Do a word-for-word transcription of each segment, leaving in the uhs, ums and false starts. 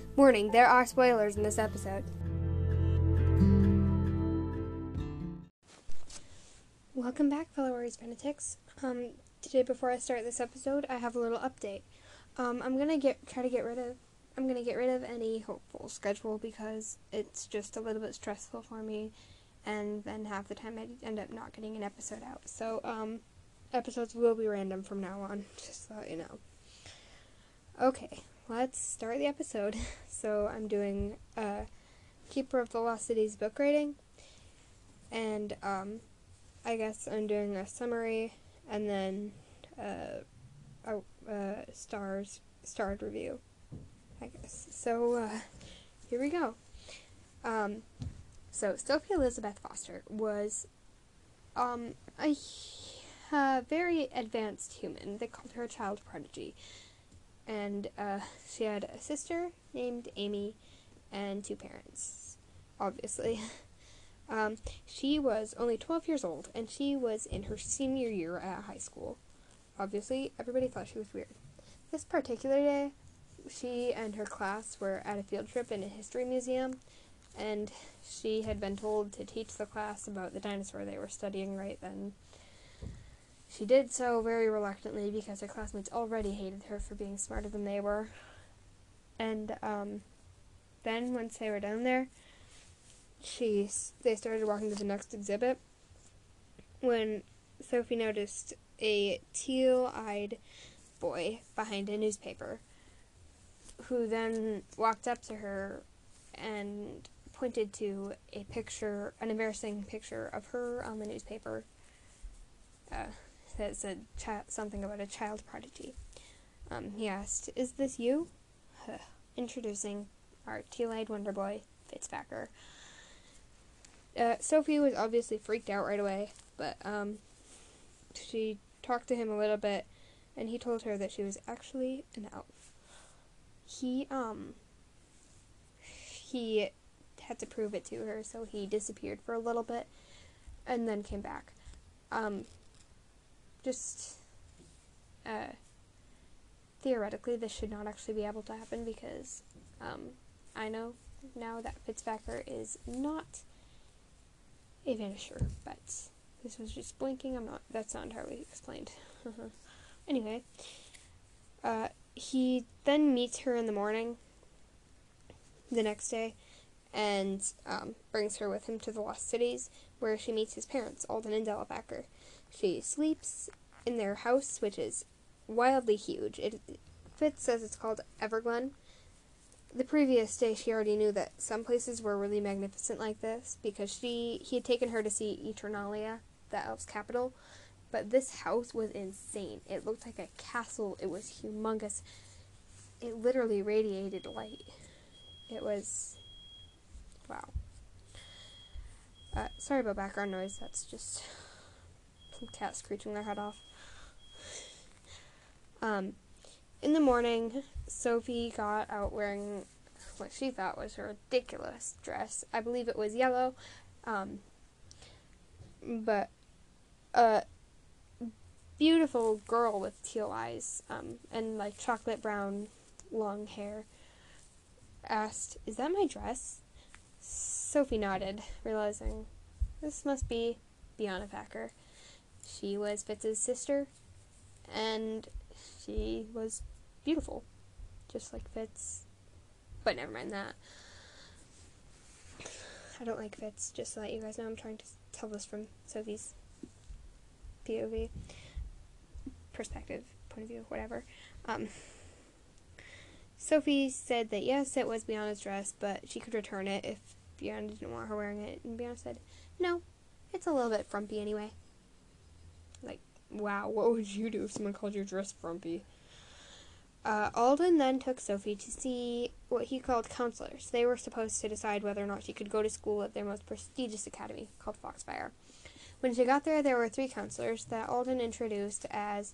Warning, there are spoilers in this episode. Welcome back, fellow Warriors fanatics. Um, today, before I start this episode, I have a little update. Um, I'm gonna get try to get rid of I'm gonna get rid of any hopeful schedule because it's just a little bit stressful for me, and then half the time I end up not getting an episode out. So, um, episodes will be random from now on, just so you know. Okay, let's start the episode. So I'm doing uh, Keeper of the Lost Cities book rating, and um, I guess I'm doing a summary, and then uh, a uh, stars starred review, I guess. So uh, here we go. Um, so Sophie Elizabeth Foster was um, a uh, very advanced human. They called her a child prodigy. And uh, she had a sister named Amy and two parents, obviously. um, she was only twelve years old, and she was in her senior year at high school. Obviously, everybody thought she was weird. This particular day, she and her class were at a field trip in a history museum, and she had been told to teach the class about the dinosaur they were studying right then. She did so very reluctantly because her classmates already hated her for being smarter than they were. And um, then, once they were down there, she they started walking to the next exhibit when Sophie noticed a teal-eyed boy behind a newspaper, who then walked up to her and pointed to a picture, an embarrassing picture of her on the newspaper. Uh, that said chi- something about a child prodigy. Um, he asked, "Is this you?" Introducing our teal-eyed wonder boy, Fitzpacker. Uh, Sophie was obviously freaked out right away, but um, she talked to him a little bit, and he told her that she was actually an elf. He, um, he had to prove it to her, so he disappeared for a little bit, and then came back. Um, just... Uh, theoretically, this should not actually be able to happen because um, I know now that Fitzpacker is not a vanisher, but this was just blinking. I'm not, that's not entirely explained. Anyway, uh, he then meets her in the morning the next day and um, brings her with him to the Lost Cities, where she meets his parents, Alden and Della Packer. She sleeps in their house, which is wildly huge. It Fitz says it's called Everglen. The previous day, she already knew that some places were really magnificent like this because she he had taken her to see Eternalia, the elf's capital. But this house was insane. It looked like a castle. It was humongous. It literally radiated light. It was wow. Uh, sorry about background noise. That's just some cats screeching their head off. Um, in the morning, Sophie got out wearing what she thought was her ridiculous dress. I believe it was yellow, um, but a beautiful girl with teal eyes um, and like chocolate brown long hair asked, "Is that my dress?" Sophie nodded, realizing this must be Biana Packer. She was Fitz's sister, and she was beautiful, just like Fitz. But never mind that. I don't like Fitz, just to let you guys know. I'm trying to tell this from Sophie's P O V. Perspective, point of view, whatever. Um, Sophie said that yes, it was Biana's dress, but she could return it if Biana didn't want her wearing it. And Biana said, "No, it's a little bit frumpy anyway." Like, wow, what would you do if someone called your dress frumpy? Uh, Alden then took Sophie to see what he called counselors. They were supposed to decide whether or not she could go to school at their most prestigious academy, called Foxfire. When she got there, there were three counselors that Alden introduced as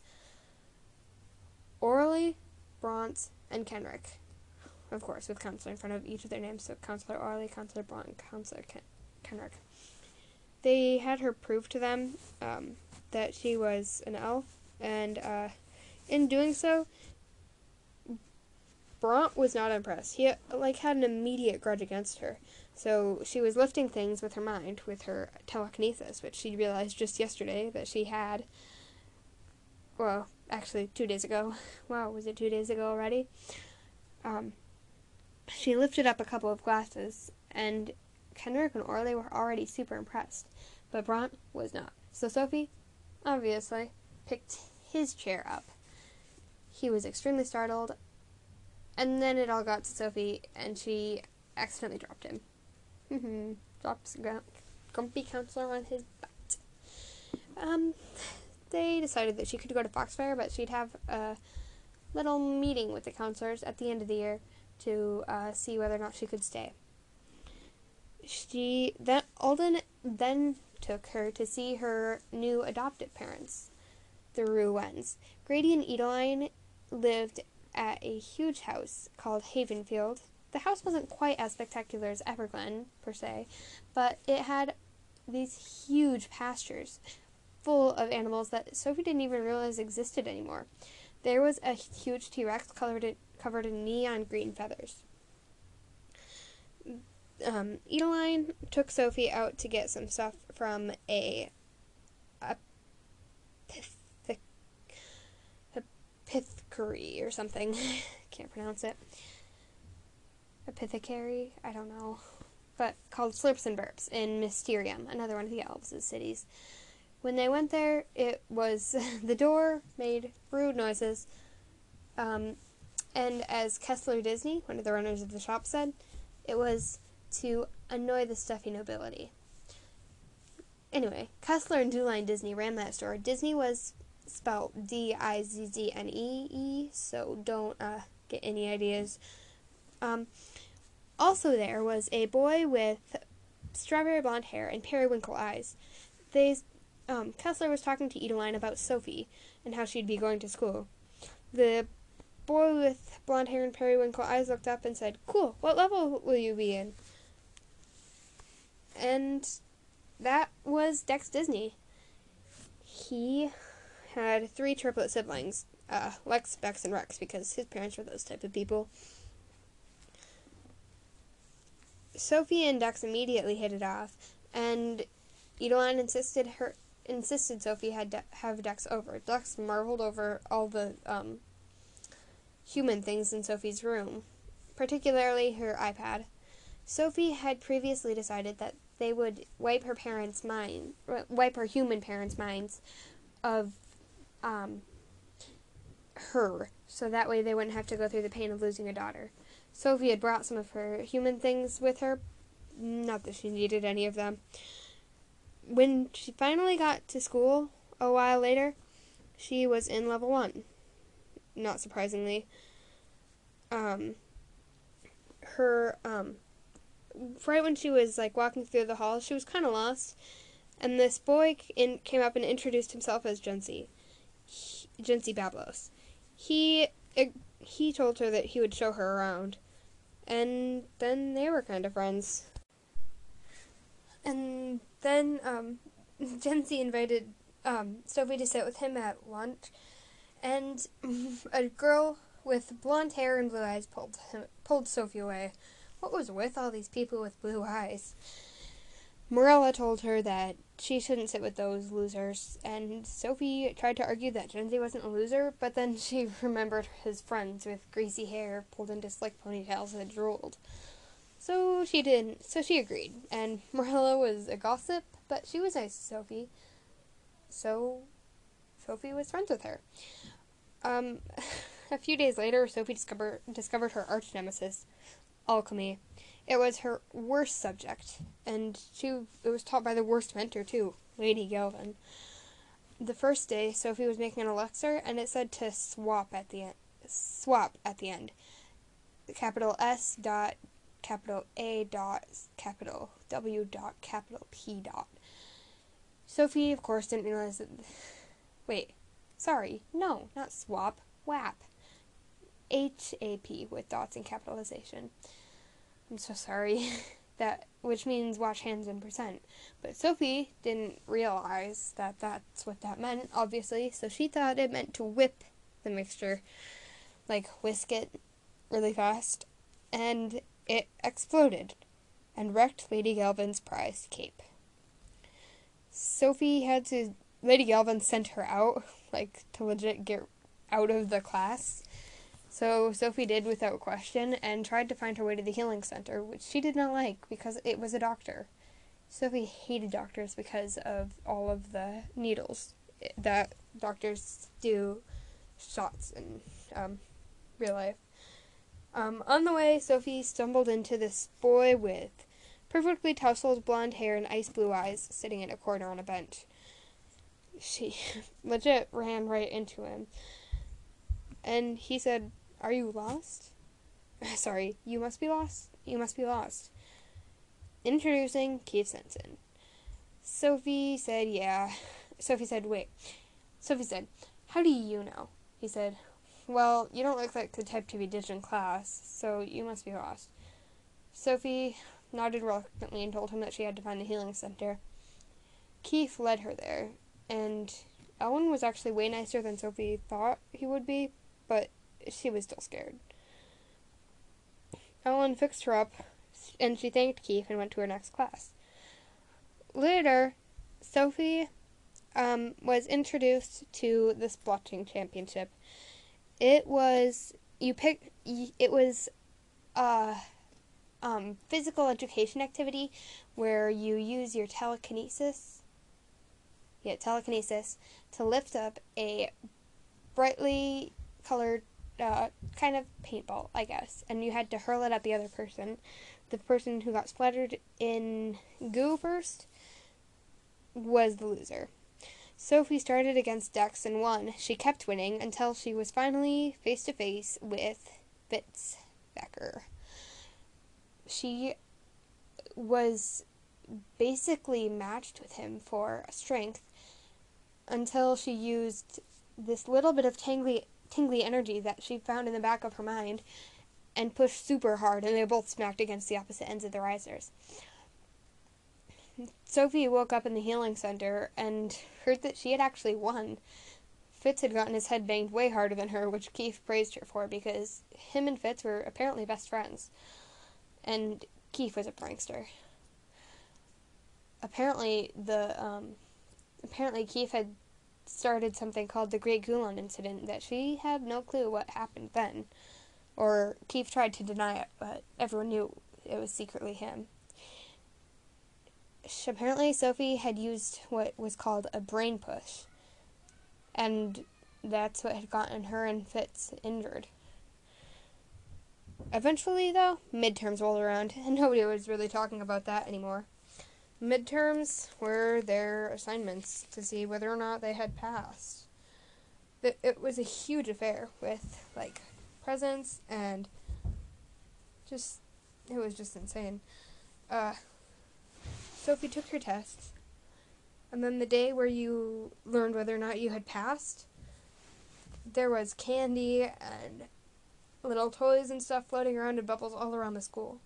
Orly, Bront, and Kenrick. Of course, with counselor in front of each of their names, so Counselor Orly, Counselor Bront, and Counselor Ken- Kenrick. They had her prove to them um, that she was an elf, and uh, in doing so, Bront was not impressed. He, like, had an immediate grudge against her. So she was lifting things with her mind, with her telekinesis, which she realized just yesterday that she had. Well, actually, two days ago. Wow, was it two days ago already? Um, she lifted up a couple of glasses, and Kenrick and Orley were already super impressed. But Bront was not. So Sophie, obviously, picked his chair up. He was extremely startled, and then it all got to Sophie, and she accidentally dropped him. Mm-hmm. Drops a grumpy counselor on his butt. Um, they decided that she could go to Foxfire, but she'd have a little meeting with the counselors at the end of the year to uh, see whether or not she could stay. She then Alden then took her to see her new adoptive parents, the Ruwens. Grady and Edeline lived at a huge house called Havenfield. The house wasn't quite as spectacular as Everglen, per se, but it had these huge pastures full of animals that Sophie didn't even realize existed anymore. There was a huge T-Rex covered in, covered in neon green feathers. Um, Edeline took Sophie out to get some stuff from a apothecary or something. Can't pronounce it. Apothecary? I don't know. But called Slurps and Burps in Mysterium, another one of the elves' cities. When they went there, it was the door made rude noises. Um, and as Kessler Disney, one of the runners of the shop, said, it was to annoy the stuffy nobility. Anyway, Kessler and Douline Disney ran that store. Disney was spelled D I Z Z N E E, so don't uh, get any ideas. Um, also there was a boy with strawberry blonde hair and periwinkle eyes. They, um, Kessler was talking to Edeline about Sophie and how she'd be going to school. The boy with blonde hair and periwinkle eyes looked up and said, "Cool, what level will you be in?" And that was Dex Disney. He had three triplet siblings, uh, Lex, Bex, and Rex, because his parents were those type of people. Sophie and Dex immediately hit it off, and Edeline insisted her insisted Sophie had de- have Dex over. Dex marveled over all the um, human things in Sophie's room, particularly her iPad. Sophie had previously decided that they would wipe her parents' mind, wipe her human parents' minds of um, her, so that way they wouldn't have to go through the pain of losing a daughter. Sophie had brought some of her human things with her, not that she needed any of them. When she finally got to school a while later, she was in level one, not surprisingly. Um, her, um, right when she was, like, walking through the hall, she was kind of lost, and this boy in, came up and introduced himself as Jency, Jency Bablos. He, it, he told her that he would show her around, and then they were kind of friends. And then, um, Jency invited, um, Sophie to sit with him at lunch, and a girl with blonde hair and blue eyes pulled him, pulled Sophie away. What was with all these people with blue eyes? Morella told her that she shouldn't sit with those losers, and Sophie tried to argue that Jency wasn't a loser, but then she remembered his friends with greasy hair pulled into slick ponytails that drooled. So she didn't, so she agreed, and Morella was a gossip, but she was nice to Sophie, so Sophie was friends with her. Um, a few days later, Sophie discover, discovered her arch nemesis, alchemy. It was her worst subject, and she it was taught by the worst mentor, too, Lady Galvin. The first day, Sophie was making an elixir, and it said to swap at the end. Swap at the end. Capital S dot, capital A dot, capital W dot, capital P dot. Sophie, of course, didn't realize that... Wait, sorry, no, not swap, W A P. H A P with dots and capitalization. I'm so sorry. That, which means wash hands in percent. But Sophie didn't realize that that's what that meant, obviously, so she thought it meant to whip the mixture, like whisk it. really fast, and it exploded and wrecked Lady Galvin's prized cape. Sophie had to, Lady Galvin sent her out, like, to legit get out of the class. So Sophie did without question and tried to find her way to the healing center, which she did not like because it was a doctor. Sophie hated doctors because of all of the needles that doctors do shots in um, real life. Um, on the way, Sophie stumbled into this boy with perfectly tousled blonde hair and ice blue eyes sitting in a corner on a bench. She legit ran right into him. And he said, "Are you lost?" Sorry, you must be lost. You must be lost. Introducing Keith Sensen. Sophie said, yeah. Sophie said, wait. Sophie said, "How do you know?" He said, "Well, you don't look like the type to be ditched in class, so you must be lost." Sophie nodded reluctantly and told him that she had to find the healing center. Keith led her there, and Ellen was actually way nicer than Sophie thought he would be, but she was still scared. Ellen fixed her up, and she thanked Keith and went to her next class. Later, Sophie um, was introduced to the splotching championship. It was you pick. It was a um, physical education activity where you use your telekinesis. Yeah, telekinesis to lift up a brightly colored uh, kind of paintball, I guess, and you had to hurl it at the other person. The person who got splattered in goo first was the loser. Sophie started against Dex and won. She kept winning until she was finally face to face with Fitz Becker. She was basically matched with him for strength until she used this little bit of tingly, tingly energy that she found in the back of her mind and pushed super hard, and they both smacked against the opposite ends of the risers. Sophie woke up in the healing center and heard that she had actually won. Fitz had gotten his head banged way harder than her, which Keith praised her for because him and Fitz were apparently best friends. And Keith was a prankster. Apparently, the um, apparently Keith had started something called the Great Gulon Incident that she had no clue what happened then. Or Keith tried to deny it, but everyone knew it was secretly him. Apparently, Sophie had used what was called a brain push, and that's what had gotten her and Fitz injured. Eventually, though, midterms rolled around, and nobody was really talking about that anymore. Midterms were their assignments to see whether or not they had passed. It was a huge affair with, like, presents and just, it was just insane. Uh, Sophie took her tests, and then the day where you learned whether or not you had passed, there was candy and little toys and stuff floating around in bubbles all around the school.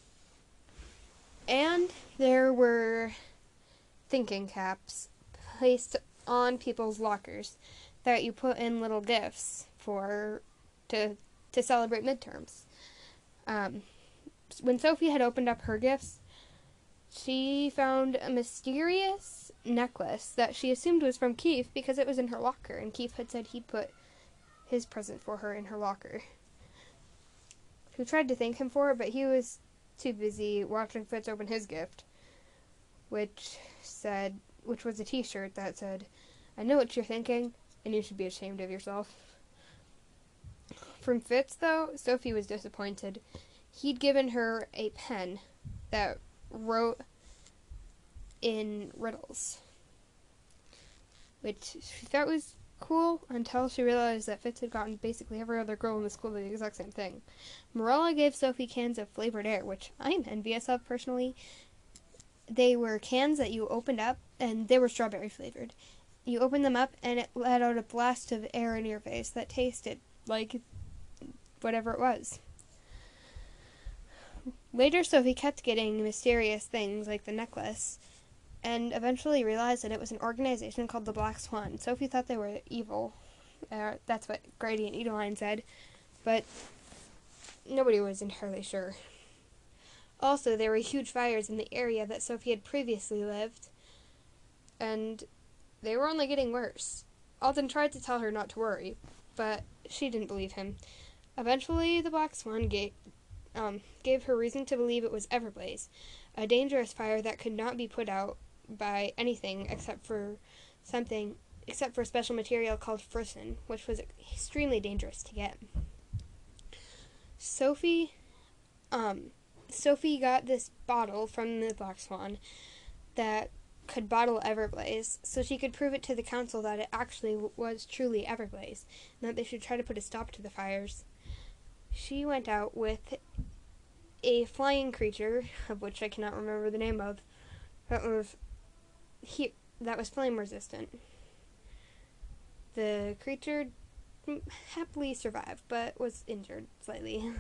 And there were thinking caps placed on people's lockers that you put in little gifts for to to celebrate midterms. Um, when Sophie had opened up her gifts, she found a mysterious necklace that she assumed was from Keith because it was in her locker, and Keith had said he'd put his present for her in her locker. She tried to thank him for it, but he was too busy watching Fitz open his gift, which said, which was a t-shirt that said, "I know what you're thinking, and you should be ashamed of yourself." From Fitz, though, Sophie was disappointed. He'd given her a pen that wrote in riddles, which she thought was cool until she realized that Fitz had gotten basically every other girl in the school the exact same thing. Morella gave Sophie cans of flavored air, which I'm envious of personally. They were cans that you opened up, and they were strawberry flavored. You opened them up, and it let out a blast of air in your face that tasted like whatever it was. Later, Sophie kept getting mysterious things like the necklace, and eventually realized that it was an organization called the Black Swan. Sophie thought they were evil. Uh, that's what Grady and Edeline said. But nobody was entirely sure. Also, there were huge fires in the area that Sophie had previously lived, and they were only getting worse. Alden tried to tell her not to worry, but she didn't believe him. Eventually, the Black Swan gave, um, gave her reason to believe it was Everblaze, a dangerous fire that could not be put out by anything except for something, except for a special material called frisson, which was extremely dangerous to get. Sophie, um, Sophie got this bottle from the Black Swan that could bottle Everblaze, so she could prove it to the council that it actually w- was truly Everblaze, and that they should try to put a stop to the fires. She went out with a flying creature, of which I cannot remember the name of, that was he that was flame resistant. The creature happily survived, but was injured slightly.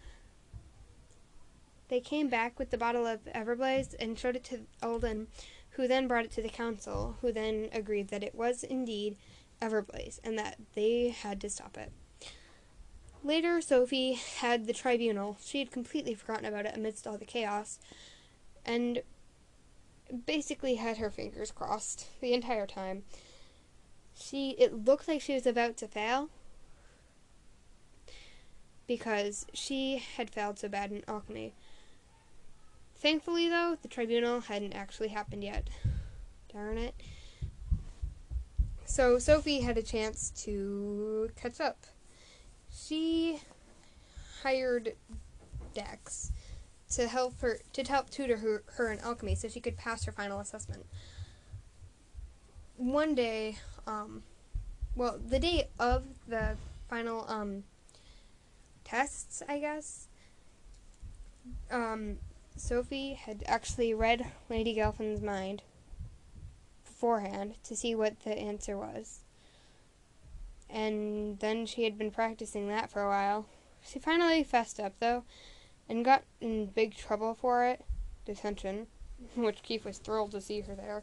They came back with the bottle of Everblaze and showed it to Alden, who then brought it to the council, who then agreed that it was indeed Everblaze, and that they had to stop it. Later, Sophie had the tribunal. She had completely forgotten about it amidst all the chaos, and basically had her fingers crossed the entire time. She, it looked like she was about to fail, because she had failed so bad in alchemy. Thankfully, though, the tribunal hadn't actually happened yet. Darn it. So Sophie had a chance to catch up. She hired Dex to help her to help tutor her, her in alchemy so she could pass her final assessment. One day, um, well, the day of the final um, tests, I guess, um, Sophie had actually read Lady Gelfin's mind beforehand to see what the answer was. And then she had been practicing that for a while. She finally fessed up, though, and got in big trouble for it. Detention, which Keith was thrilled to see her there.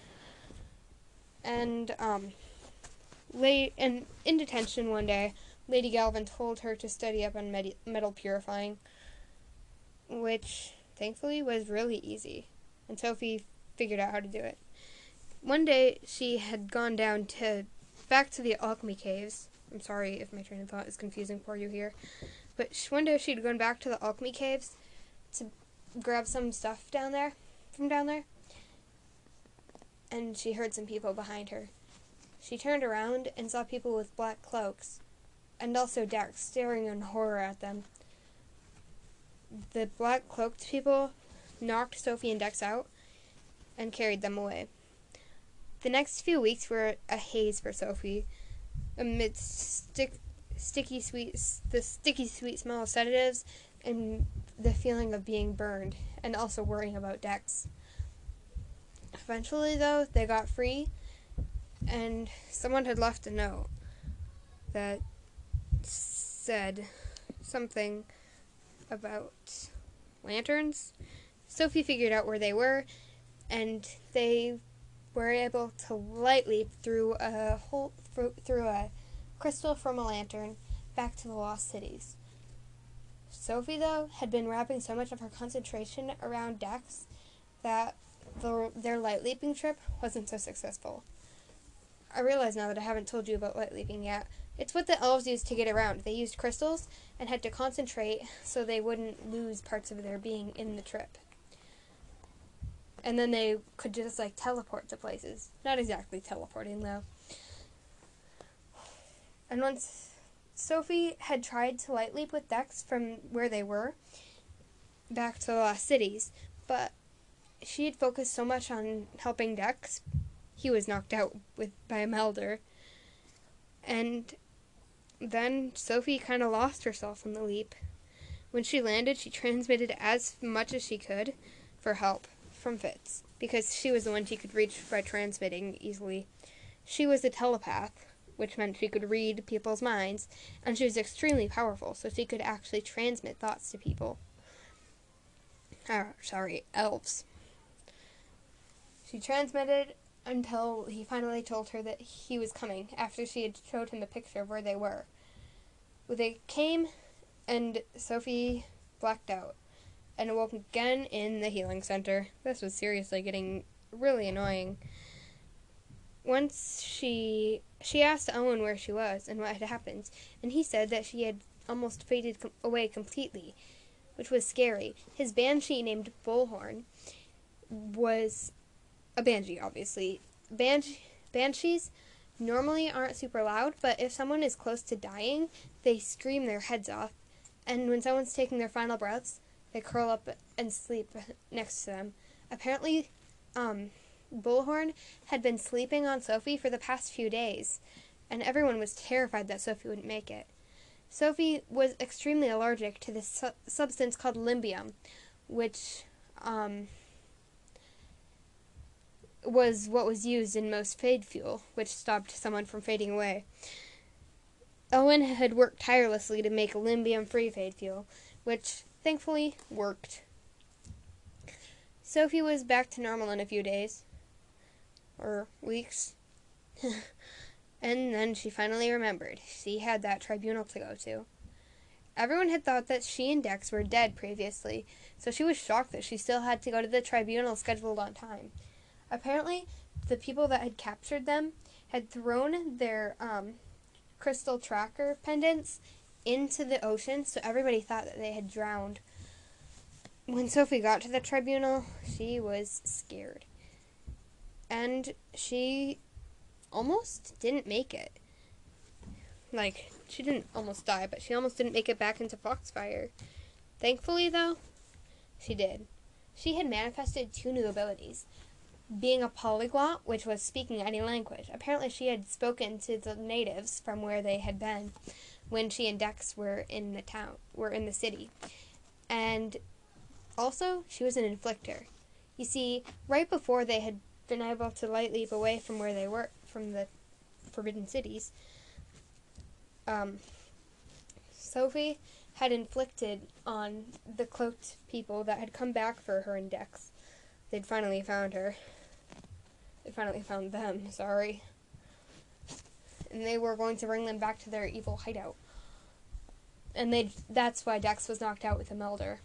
And, um, late, and in detention one day, Lady Galvin told her to study up on med- metal purifying, which, thankfully, was really easy, and Sophie figured out how to do it. One day, she had gone down to, back to the alchemy caves. I'm sorry if my train of thought is confusing for you here, but she, one day she'd gone back to the alchemy caves to grab some stuff down there, from down there, and she heard some people behind her. She turned around and saw people with black cloaks, and also Dex staring in horror at them. The black-cloaked people knocked Sophie and Dex out and carried them away. The next few weeks were a haze for Sophie, amidst stick, sticky sweet, the sticky sweet smell of sedatives and the feeling of being burned, and also worrying about Dex. Eventually, though, they got free, and someone had left a note that said something about lanterns. Sophie figured out where they were, and they were able to light leap through a hole through a crystal from a lantern back to the lost cities. Sophie, though, had been wrapping so much of her concentration around Dex that the, their light leaping trip wasn't so successful. I realize now that I haven't told you about light leaping yet. It's what the elves used to get around. They used crystals and had to concentrate so they wouldn't lose parts of their being in the trip. And then they could just, like, teleport to places. Not exactly teleporting, though. And once Sophie had tried to light leap with Dex from where they were back to the lost cities, but she had focused so much on helping Dex, he was knocked out with by a melder. And then Sophie kind of lost herself in the leap. When she landed, she transmitted as much as she could for help from Fitz, because she was the one she could reach by transmitting easily. She was a telepath, which meant she could read people's minds, and she was extremely powerful, so she could actually transmit thoughts to people. Oh, sorry, elves. She transmitted until he finally told her that he was coming, after she had showed him a picture of where they were. They came, and Sophie blacked out and awoke again in the healing center. This was seriously getting really annoying. Once she she asked Owen where she was and what had happened, and he said that she had almost faded com- away completely, which was scary. His banshee named Bullhorn was a banshee, obviously. Bansh- banshees normally aren't super loud, but if someone is close to dying, they scream their heads off. And when someone's taking their final breaths, they curl up and sleep next to them. Apparently, um, Bullhorn had been sleeping on Sophie for the past few days, and everyone was terrified that Sophie wouldn't make it. Sophie was extremely allergic to this su- substance called limbium, which um, was what was used in most fade fuel, which stopped someone from fading away. Owen had worked tirelessly to make limbium-free fade fuel, which thankfully worked. Sophie was back to normal in a few days, or weeks, and then she finally remembered she had that tribunal to go to. Everyone had thought that she and Dex were dead previously, so she was shocked that she still had to go to the tribunal scheduled on time. Apparently, the people that had captured them had thrown their um, crystal tracker pendants into the ocean, so everybody thought that they had drowned. When Sophie got to the tribunal, she was scared. And she almost didn't make it. Like, she didn't almost die, but she almost didn't make it back into Foxfire. Thankfully, though, she did. She had manifested two new abilities. Being a polyglot, which was speaking any language. Apparently she had spoken to the natives from where they had been when she and Dex were in the town, were in the city. And also, she was an inflictor. You see, right before they had been able to light leap away from where they were, from the Forbidden Cities, um, Sophie had inflicted on the cloaked people that had come back for her and Dex. They'd finally found her. They finally found them, sorry. And they were going to bring them back to their evil hideout. And they that's why Dex was knocked out with a melder.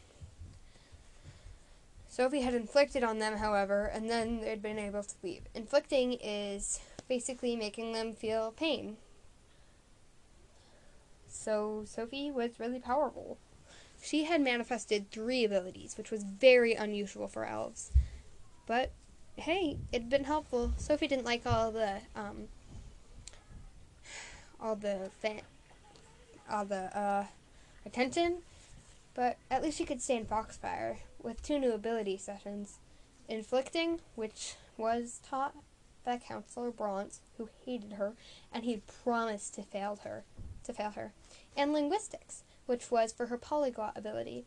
Sophie had inflicted on them, however, and then they'd been able to leave. Inflicting is basically making them feel pain. So Sophie was really powerful. She had manifested three abilities, which was very unusual for elves. But, hey, it'd been helpful. Sophie didn't like all the, um, all the, fa- all the, uh, attention, but at least she could stay in Foxfire with two new ability sessions. Inflicting, which was taught by Counselor Bronze, who hated her, and he promised to fail her, to fail her. And Linguistics, which was for her polyglot ability.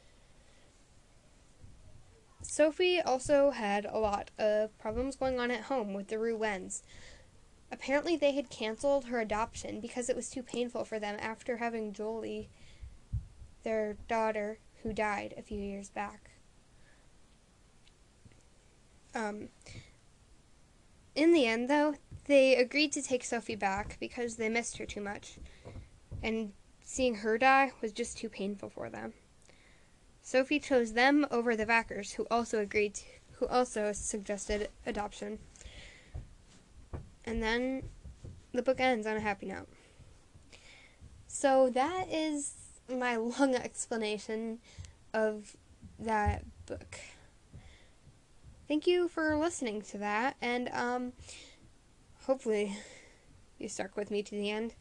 Sophie also had a lot of problems going on at home with the Ruwens. Apparently they had canceled her adoption because it was too painful for them after having Jolie, their daughter, who died a few years back. Um, in the end, though, they agreed to take Sophie back because they missed her too much, and seeing her die was just too painful for them. Sophie chose them over the Vackers, who also agreed to, who also suggested adoption. And then the book ends on a happy note. So that is my long explanation of that book. Thank you for listening to that, and um, hopefully you stuck with me to the end.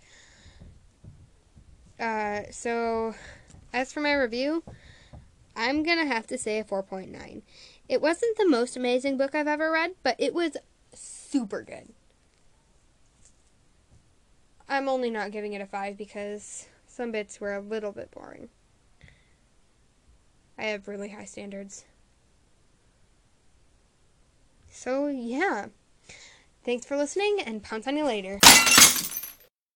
Uh, so, as for my review, I'm gonna have to say a four point nine. It wasn't the most amazing book I've ever read, but it was super good. I'm only not giving it a five because some bits were a little bit boring. I have really high standards. So, yeah. Thanks for listening, and pounce on you later.